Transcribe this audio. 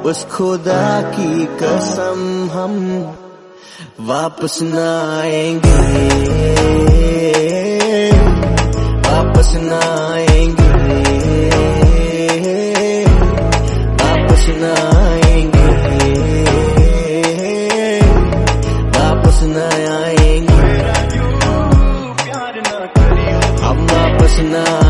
उस खुदा की कसम हम वापस न आएंगे, वापस न आएंगे, वापस न आएंगे, वापस न आएंगे, हम वापस न